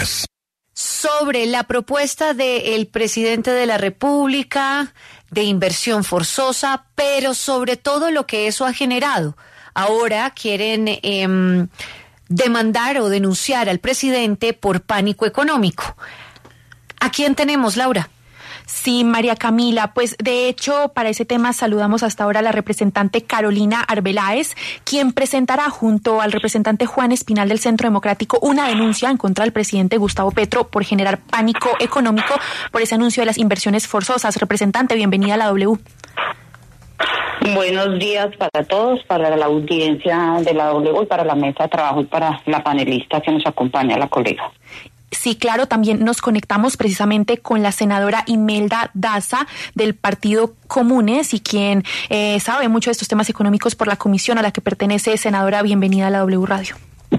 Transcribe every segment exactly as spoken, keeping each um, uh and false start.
Sobre la propuesta del presidente de la República de inversión forzosa, pero sobre todo lo que eso ha generado. Ahora quieren eh, demandar o denunciar al presidente por pánico económico. ¿A quién tenemos, Laura? Sí, María Camila, pues de hecho para ese tema saludamos hasta ahora a la representante Carolina Arbeláez, quien presentará junto al representante Juan Espinal del Centro Democrático una denuncia en contra del presidente Gustavo Petro por generar pánico económico por ese anuncio de las inversiones forzosas. Representante, bienvenida a la W. Buenos días para todos, para la audiencia de la W y para la mesa de trabajo y para la panelista que nos acompaña, la colega. Sí, claro, también nos conectamos precisamente con la senadora Imelda Daza del Partido Comunes y quien eh, sabe mucho de estos temas económicos por la comisión a la que pertenece. Senadora, bienvenida a la W Radio.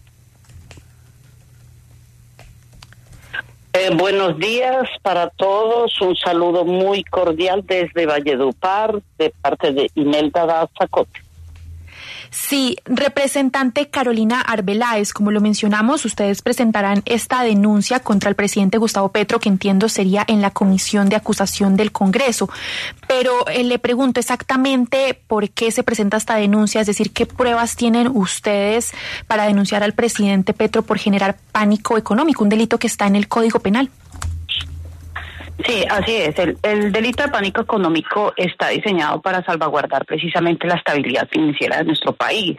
Eh, buenos días para todos, un saludo muy cordial desde Valledupar de parte de Imelda Daza Cote. Sí, representante Carolina Arbeláez, como lo mencionamos, ustedes presentarán esta denuncia contra el presidente Gustavo Petro, que entiendo sería en la comisión de acusación del Congreso. Pero eh, le pregunto exactamente por qué se presenta esta denuncia, es decir, ¿qué pruebas tienen ustedes para denunciar al presidente Petro por generar pánico económico, un delito que está en el Código Penal? Sí, así es. El, el delito de pánico económico está diseñado para salvaguardar precisamente la estabilidad financiera de nuestro país.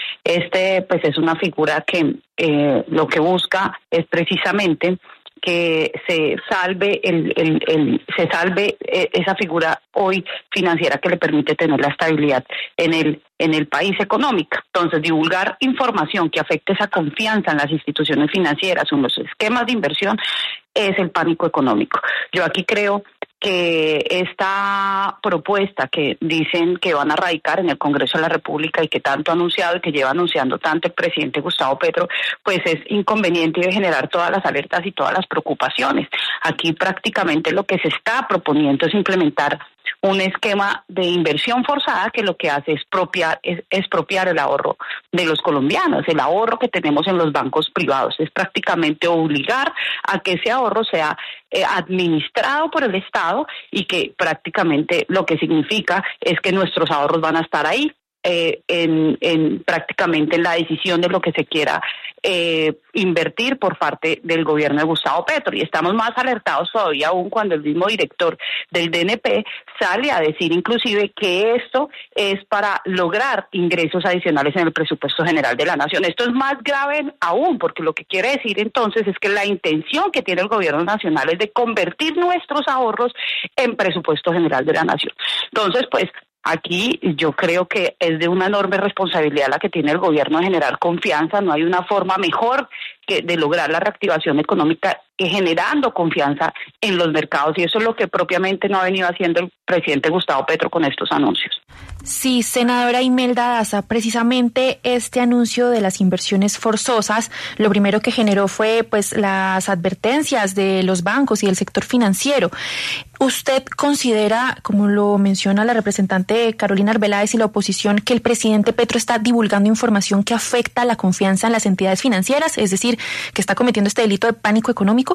Este, pues, es una figura que eh, lo que busca es precisamente que se salve el, el, el se salve esa figura hoy financiera que le permite tener la estabilidad en el en el país económica. Entonces, divulgar información que afecte esa confianza en las instituciones financieras o en los esquemas de inversión es el pánico económico. Yo aquí creo que esta propuesta que dicen que van a radicar en el Congreso de la República y que tanto ha anunciado y que lleva anunciando tanto el presidente Gustavo Petro, pues es inconveniente y debe generar todas las alertas y todas las preocupaciones. Aquí prácticamente lo que se está proponiendo es implementar un esquema de inversión forzada que lo que hace es expropiar, es expropiar el ahorro de los colombianos, el ahorro que tenemos en los bancos privados. Es prácticamente obligar a que ese ahorro sea eh, administrado por el Estado y que prácticamente lo que significa es que nuestros ahorros van a estar ahí. Eh, en, en prácticamente en la decisión de lo que se quiera eh, invertir por parte del gobierno de Gustavo Petro. Y estamos más alertados todavía aún cuando el mismo director del D N P sale a decir inclusive que esto es para lograr ingresos adicionales en el presupuesto general de la nación. Esto es más grave aún, porque lo que quiere decir entonces es que la intención que tiene el gobierno nacional es de convertir nuestros ahorros en presupuesto general de la nación. Entonces, pues, aquí yo creo que es de una enorme responsabilidad la que tiene el gobierno de generar confianza. No hay una forma mejor que de lograr la reactivación económica que generando confianza en los mercados, y eso es lo que propiamente no ha venido haciendo el presidente Gustavo Petro con estos anuncios. Sí, senadora Imelda Daza, precisamente este anuncio de las inversiones forzosas, lo primero que generó fue pues las advertencias de los bancos y del sector financiero. ¿Usted considera, como lo menciona la representante Carolina Arbeláez y la oposición, que el presidente Petro está divulgando información que afecta la confianza en las entidades financieras, es decir, que está cometiendo este delito de pánico económico?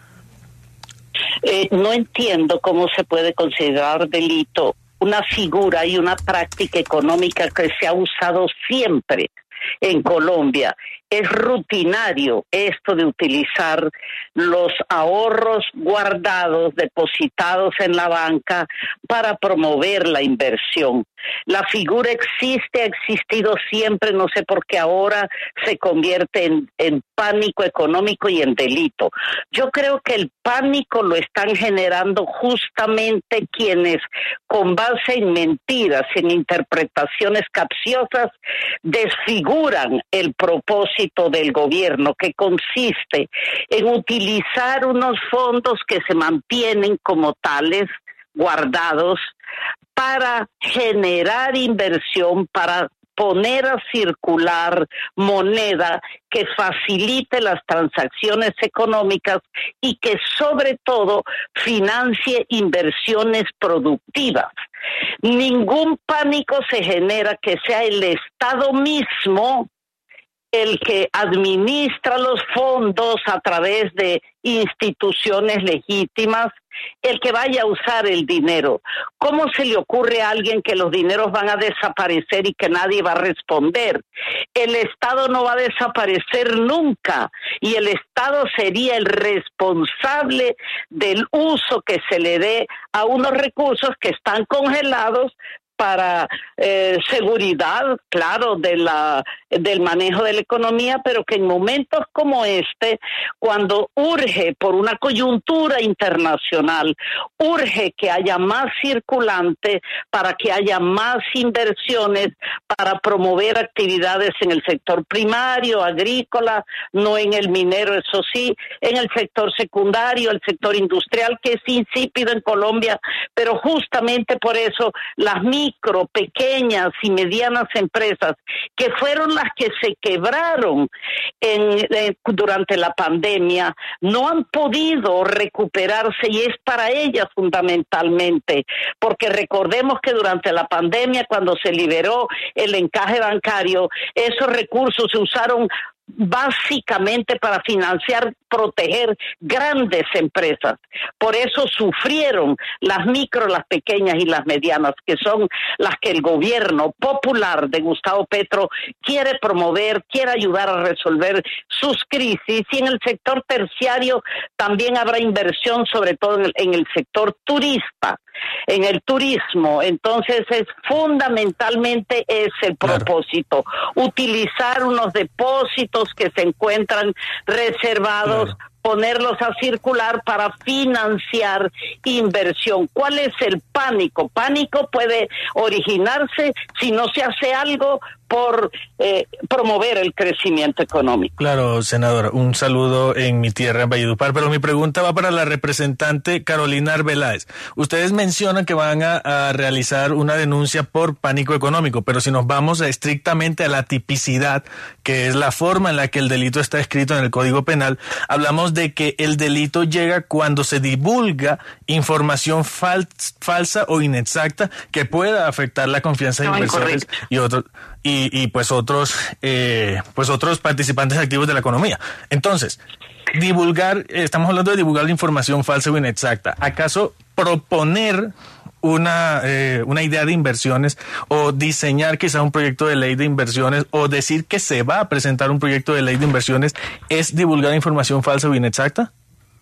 Eh, no entiendo cómo se puede considerar delito una figura y una práctica económica que se ha usado siempre en Colombia. Es rutinario esto de utilizar los ahorros guardados, depositados en la banca, para promover la inversión. La figura existe, ha existido siempre, no sé por qué ahora se convierte en, en pánico económico y en delito. Yo creo que el pánico lo están generando justamente quienes, con base en mentiras, en interpretaciones capciosas, desfiguran el propósito del gobierno, que consiste en utilizar unos fondos que se mantienen como tales, guardados, para generar inversión, para poner a circular moneda que facilite las transacciones económicas y que sobre todo financie inversiones productivas. Ningún pánico se genera que sea el Estado mismo el que administra los fondos a través de instituciones legítimas, el que vaya a usar el dinero. ¿Cómo se le ocurre a alguien que los dineros van a desaparecer y que nadie va a responder? El Estado no va a desaparecer nunca y el Estado sería el responsable del uso que se le dé a unos recursos que están congelados para eh, seguridad, claro, de la del manejo de la economía, pero que en momentos como este, cuando urge por una coyuntura internacional, urge que haya más circulante para que haya más inversiones para promover actividades en el sector primario, agrícola, no en el minero, eso sí, en el sector secundario, el sector industrial, que es insípido en Colombia, pero justamente por eso las micro, pequeñas y medianas empresas, que fueron las que se quebraron en, eh, durante la pandemia, no han podido recuperarse y es para ellas fundamentalmente, porque recordemos que durante la pandemia, cuando se liberó el encaje bancario, esos recursos se usaron básicamente para financiar, proteger grandes empresas. Por eso sufrieron las micro, las pequeñas y las medianas, que son las que el gobierno popular de Gustavo Petro quiere promover, quiere ayudar a resolver sus crisis. Y en el sector terciario también habrá inversión, sobre todo en el, en el sector turista, en el turismo. Entonces es fundamentalmente es el propósito, claro, utilizar unos depósitos que se encuentran reservados, claro, ponerlos a circular para financiar inversión. ¿Cuál es el pánico? Pánico puede originarse si no se hace algo por eh, promover el crecimiento económico. Claro, senadora, un saludo en mi tierra, en Valledupar, pero mi pregunta va para la representante Carolina Arbeláez. Ustedes mencionan que van a, a realizar una denuncia por pánico económico, pero si nos vamos a, estrictamente a la tipicidad, que es la forma en la que el delito está escrito en el Código Penal, hablamos de que el delito llega cuando se divulga información fal- falsa o inexacta que pueda afectar la confianza de no, inversores incorrecto. y otros y, y pues otros eh, pues otros participantes activos de la economía. Entonces, divulgar, estamos hablando de divulgar la información falsa o inexacta. ¿Acaso proponer una eh, una idea de inversiones o diseñar quizá un proyecto de ley de inversiones o decir que se va a presentar un proyecto de ley de inversiones es divulgar información falsa o inexacta?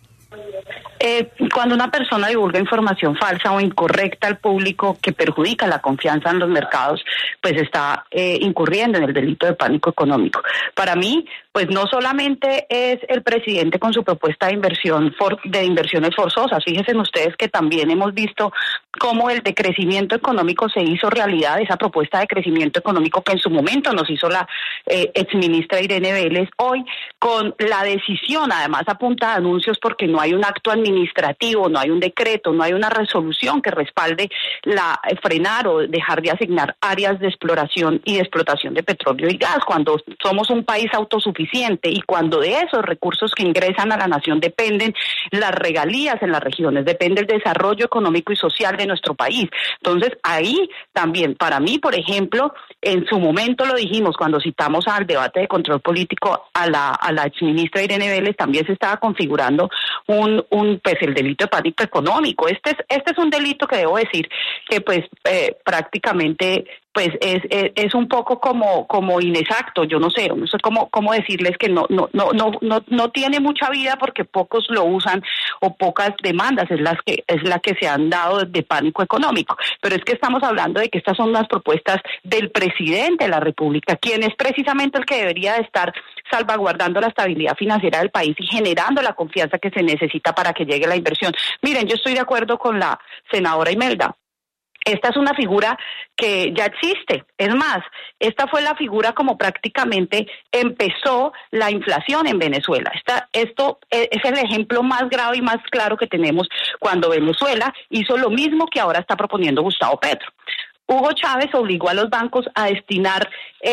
Eh, cuando una persona divulga información falsa o incorrecta al público que perjudica la confianza en los mercados, pues está eh, incurriendo en el delito de pánico económico. Para mí, pues no solamente es el presidente con su propuesta de inversión for, de inversiones forzosas. Fíjense ustedes que también hemos visto cómo el de crecimiento económico se hizo realidad, esa propuesta de crecimiento económico que en su momento nos hizo la eh, exministra Irene Vélez, hoy con la decisión, además a punta de anuncios, porque no hay un acto administrativo administrativo, no hay un decreto, no hay una resolución que respalde la eh, frenar o dejar de asignar áreas de exploración y de explotación de petróleo y gas, cuando somos un país autosuficiente y cuando de esos recursos que ingresan a la nación dependen las regalías en las regiones, depende el desarrollo económico y social de nuestro país. Entonces, ahí también, para mí, por ejemplo, en su momento lo dijimos cuando citamos al debate de control político a la, a la exministra Irene Vélez, también se estaba configurando un, un pues el delito de pánico económico. Este es, este es un delito que debo decir que pues eh, prácticamente pues es, es es un poco como como inexacto, yo no sé, no sé cómo cómo decirles que no no no no no no tiene mucha vida porque pocos lo usan o pocas demandas es las que es la que se han dado de pánico económico, pero es que estamos hablando de que estas son las propuestas del presidente de la República, quien es precisamente el que debería de estar salvaguardando la estabilidad financiera del país y generando la confianza que se necesita para que llegue la inversión. Miren, yo estoy de acuerdo con la senadora Imelda. Esta es una figura que ya existe. Es más, esta fue la figura como prácticamente empezó la inflación en Venezuela. Esta, esto es el ejemplo más grave y más claro que tenemos cuando Venezuela hizo lo mismo que ahora está proponiendo Gustavo Petro. Hugo Chávez obligó a los bancos a destinar eh,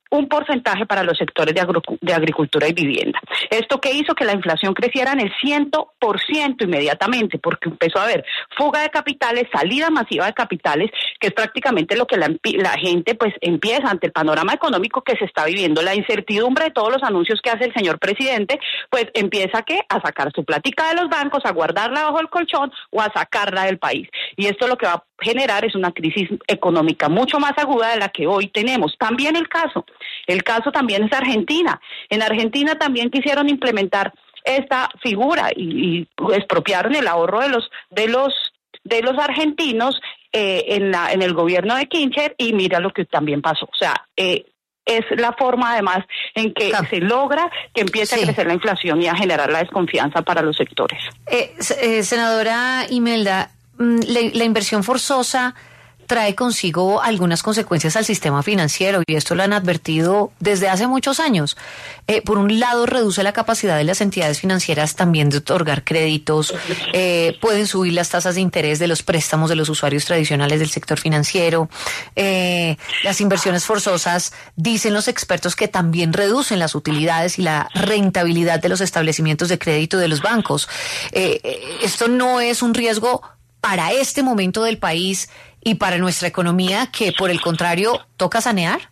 un porcentaje para los sectores de, agro, de agricultura y vivienda. Esto que hizo que la inflación creciera en el cien por ciento inmediatamente, porque empezó a haber fuga de capitales, salida masiva de capitales, que es prácticamente lo que la, la gente pues empieza ante el panorama económico que se está viviendo, la incertidumbre de todos los anuncios que hace el señor presidente, pues empieza ¿qué? A sacar su plática de los bancos, a guardarla bajo el colchón o a sacarla del país. Y esto lo que va a generar es una crisis económica mucho más aguda de la que hoy tenemos. También el caso, el caso también es Argentina. En Argentina también quisieron implementar esta figura y, y expropiaron el ahorro de los de los de los argentinos eh, en la en el gobierno de Kirchner, y mira lo que también pasó. O sea, eh, es la forma además en que ah. se logra que empiece sí. a crecer la inflación y a generar la desconfianza para los sectores. Eh, eh, senadora Imelda, la, la inversión forzosa trae consigo algunas consecuencias al sistema financiero, y esto lo han advertido desde hace muchos años. Eh, por un lado, reduce la capacidad de las entidades financieras también de otorgar créditos, eh, pueden subir las tasas de interés de los préstamos de los usuarios tradicionales del sector financiero. Eh, las inversiones forzosas, dicen los expertos, que también reducen las utilidades y la rentabilidad de los establecimientos de crédito de los bancos. Eh, esto no es un riesgo para este momento del país y para nuestra economía, que por el contrario toca sanear.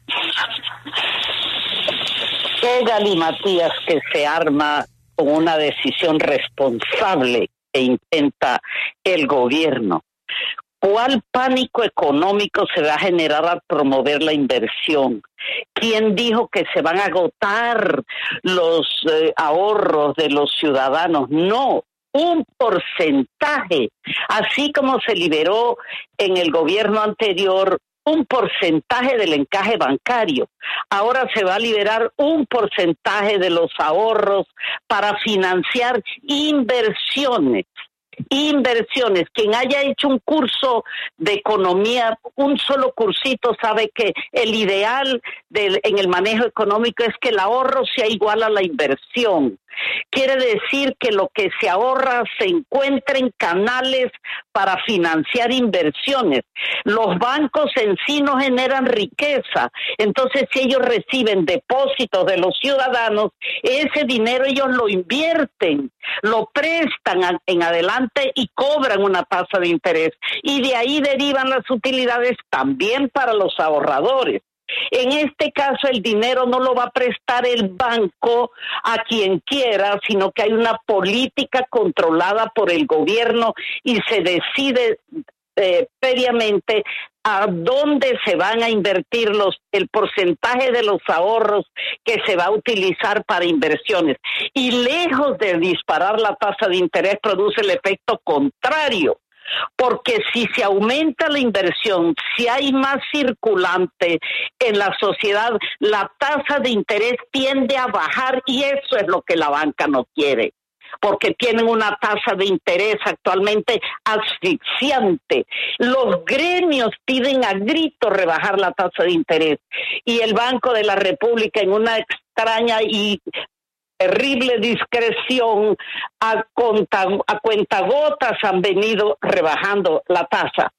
Qué galimatías que se arma con una decisión responsable que intenta el gobierno. ¿Cuál pánico económico se va a generar al promover la inversión? ¿Quién dijo que se van a agotar los eh, ahorros de los ciudadanos? No. Un porcentaje, así como se liberó en el gobierno anterior un porcentaje del encaje bancario, ahora se va a liberar un porcentaje de los ahorros para financiar inversiones. Inversiones. Quien haya hecho un curso de economía, un solo cursito, sabe que el ideal del, en el manejo económico es que el ahorro sea igual a la inversión. Quiere decir que lo que se ahorra se encuentra en canales para financiar inversiones. Los bancos en sí no generan riqueza, entonces si ellos reciben depósitos de los ciudadanos, ese dinero ellos lo invierten, lo prestan en adelante y cobran una tasa de interés, y de ahí derivan las utilidades también para los ahorradores. En este caso, el dinero no lo va a prestar el banco a quien quiera, sino que hay una política controlada por el gobierno y se decide eh, previamente a dónde se van a invertir los el porcentaje de los ahorros que se va a utilizar para inversiones. Y lejos de disparar la tasa de interés, produce el efecto contrario. Porque si se aumenta la inversión, si hay más circulante en la sociedad, la tasa de interés tiende a bajar, y eso es lo que la banca no quiere, porque tienen una tasa de interés actualmente asfixiante. Los gremios piden a grito rebajar la tasa de interés, y el Banco de la República, en una extraña y terrible discreción, a, conta, a cuentagotas han venido rebajando la tasa.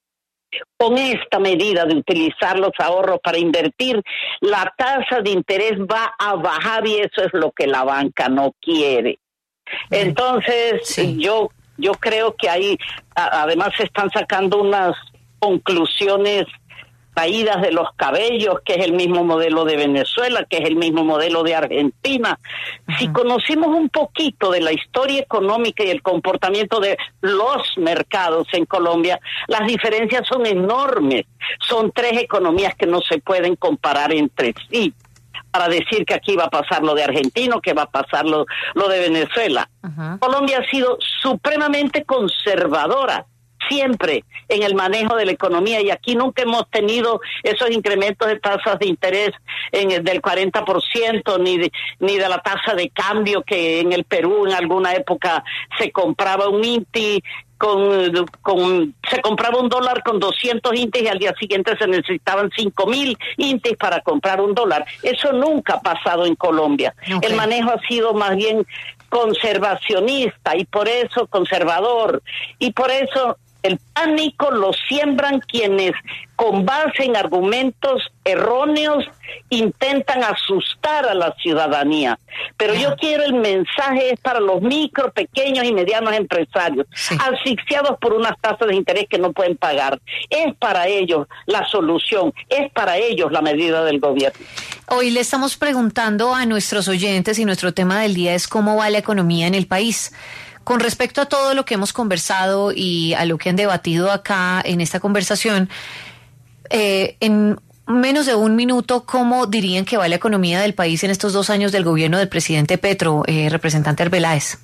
Con esta medida de utilizar los ahorros para invertir, la tasa de interés va a bajar, y eso es lo que la banca no quiere. Entonces, sí. yo yo creo que ahí a, además se están sacando unas conclusiones caídas de los cabellos, que es el mismo modelo de Venezuela, que es el mismo modelo de Argentina. Uh-huh. Si conocimos un poquito de la historia económica y el comportamiento de los mercados en Colombia, las diferencias son enormes. Son tres economías que no se pueden comparar entre sí para decir que aquí va a pasar lo de Argentina, que va a pasar lo, lo de Venezuela. Uh-huh. Colombia ha sido supremamente conservadora siempre en el manejo de la economía, y aquí nunca hemos tenido esos incrementos de tasas de interés en el del cuarenta por ciento, ni de, ni de la tasa de cambio, que en el Perú en alguna época se compraba un INTI con, con se compraba un dólar con doscientos INTIs, y al día siguiente se necesitaban cinco mil INTIs para comprar un dólar. Eso nunca ha pasado en Colombia. Okay. El manejo ha sido más bien conservacionista, y por eso conservador, y por eso El pánico lo siembran quienes, con base en argumentos erróneos, intentan asustar a la ciudadanía. Pero yo quiero el mensaje es para los micro, pequeños y medianos empresarios, sí, asfixiados por unas tasas de interés que no pueden pagar. Es para ellos la solución, es para ellos la medida del gobierno. Hoy le estamos preguntando a nuestros oyentes y nuestro tema del día es cómo va la economía en el país. Con respecto a todo lo que hemos conversado y a lo que han debatido acá en esta conversación, eh, en menos de un minuto, ¿cómo dirían que va la economía del país en estos dos años del gobierno del presidente Petro, eh, representante Arbeláez?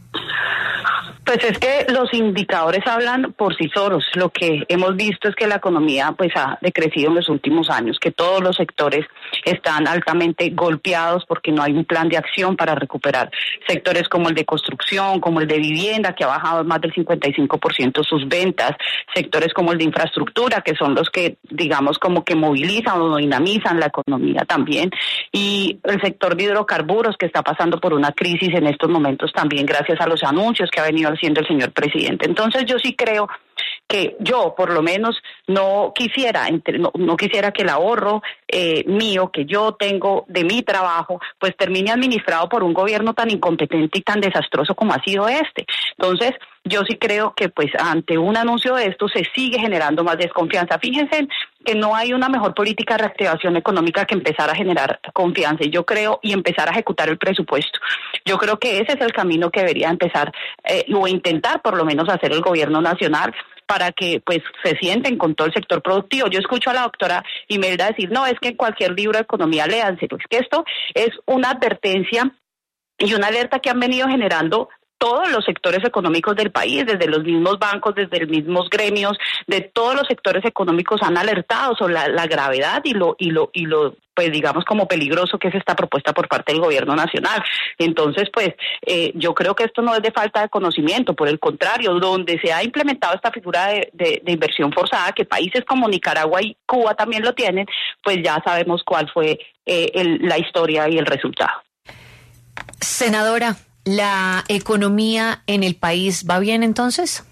Pues es que los indicadores hablan por sí solos. Lo que hemos visto es que la economía pues ha decrecido en los últimos años, que todos los sectores están altamente golpeados porque no hay un plan de acción para recuperar sectores como el de construcción, como el de vivienda, que ha bajado más del cincuenta y cinco por ciento sus ventas, sectores como el de infraestructura, que son los que digamos como que movilizan o dinamizan la economía también, y el sector de hidrocarburos, que está pasando por una crisis en estos momentos también gracias a los anuncios que ha venido haciendo el señor presidente. Entonces yo sí creo que yo por lo menos no quisiera no, no quisiera que el ahorro eh, mío que yo tengo de mi trabajo pues termine administrado por un gobierno tan incompetente y tan desastroso como ha sido este. Entonces yo sí creo que pues ante un anuncio de esto se sigue generando más desconfianza. Fíjense que no hay una mejor política de reactivación económica que empezar a generar confianza, y yo creo, y empezar a ejecutar el presupuesto. Yo creo que ese es el camino que debería empezar eh, o intentar por lo menos hacer el gobierno nacional, para que pues se sienten con todo el sector productivo. Yo escucho a la doctora Imelda decir, no, es que en cualquier libro de economía léanselo. Es que esto es una advertencia y una alerta que han venido generando todos los sectores económicos del país, desde los mismos bancos, desde los mismos gremios, de todos los sectores económicos han alertado sobre la, la gravedad y lo, y lo, y lo, pues digamos como peligroso que es esta propuesta por parte del gobierno nacional. Entonces, pues, eh, yo creo que esto no es de falta de conocimiento, por el contrario, donde se ha implementado esta figura de, de, de inversión forzada, que países como Nicaragua y Cuba también lo tienen, pues ya sabemos cuál fue eh, el, la historia y el resultado. Senadora, ¿la economía en el país va bien entonces?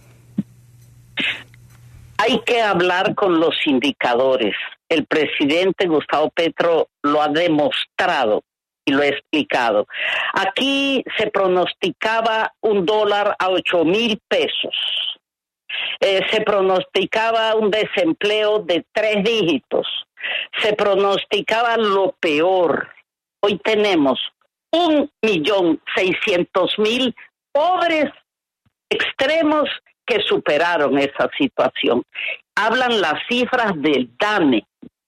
Hay que hablar con los indicadores. El presidente Gustavo Petro lo ha demostrado y lo ha explicado. Aquí se pronosticaba un dólar a ocho mil pesos. Eh, se pronosticaba un desempleo de tres dígitos. Se pronosticaba lo peor. Hoy tenemos un millón seiscientos mil pobres extremos que superaron esa situación. Hablan las cifras del DANE,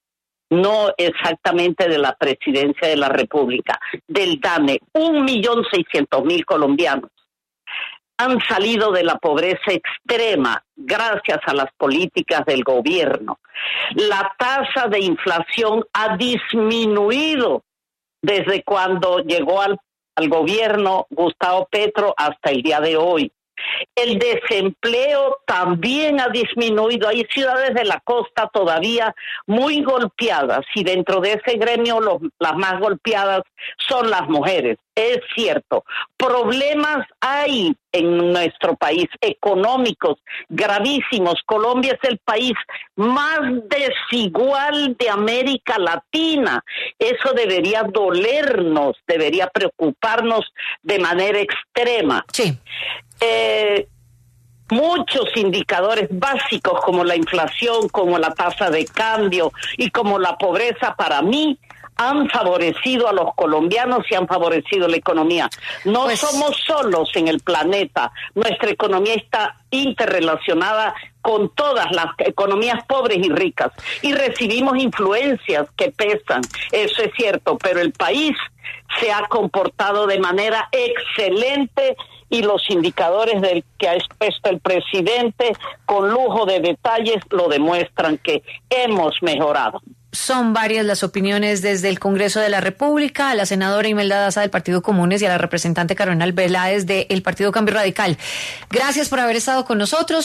no exactamente de la Presidencia de la República, del DANE. Un millón seiscientos mil colombianos han salido de la pobreza extrema gracias a las políticas del gobierno. La tasa de inflación ha disminuido desde cuando llegó al, al gobierno Gustavo Petro hasta el día de hoy. El desempleo también ha disminuido. Hay ciudades de la costa todavía muy golpeadas, y dentro de ese gremio los, las más golpeadas son las mujeres. Es cierto, problemas hay en nuestro país, económicos gravísimos. Colombia es el país más desigual de América Latina. Eso debería dolernos, debería preocuparnos de manera extrema. Sí. Eh, muchos indicadores básicos como la inflación, como la tasa de cambio y como la pobreza, para mí han favorecido a los colombianos y han favorecido la economía. No pues... somos solos en el planeta. Nuestra economía está interrelacionada con todas las economías pobres y ricas, y recibimos influencias que pesan, eso es cierto, pero el país se ha comportado de manera excelente, y los indicadores del que ha expuesto el presidente con lujo de detalles lo demuestran que hemos mejorado. Son varias las opiniones desde el Congreso de la República, a la senadora Imelda Daza del Partido Comunes y a la representante Carolina Arbeláez del Partido Cambio Radical. Gracias por haber estado con nosotros.